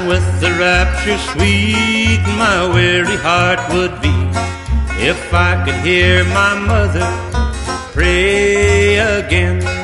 and with the rapture sweet my weary heart would be if I could hear my mother pray again.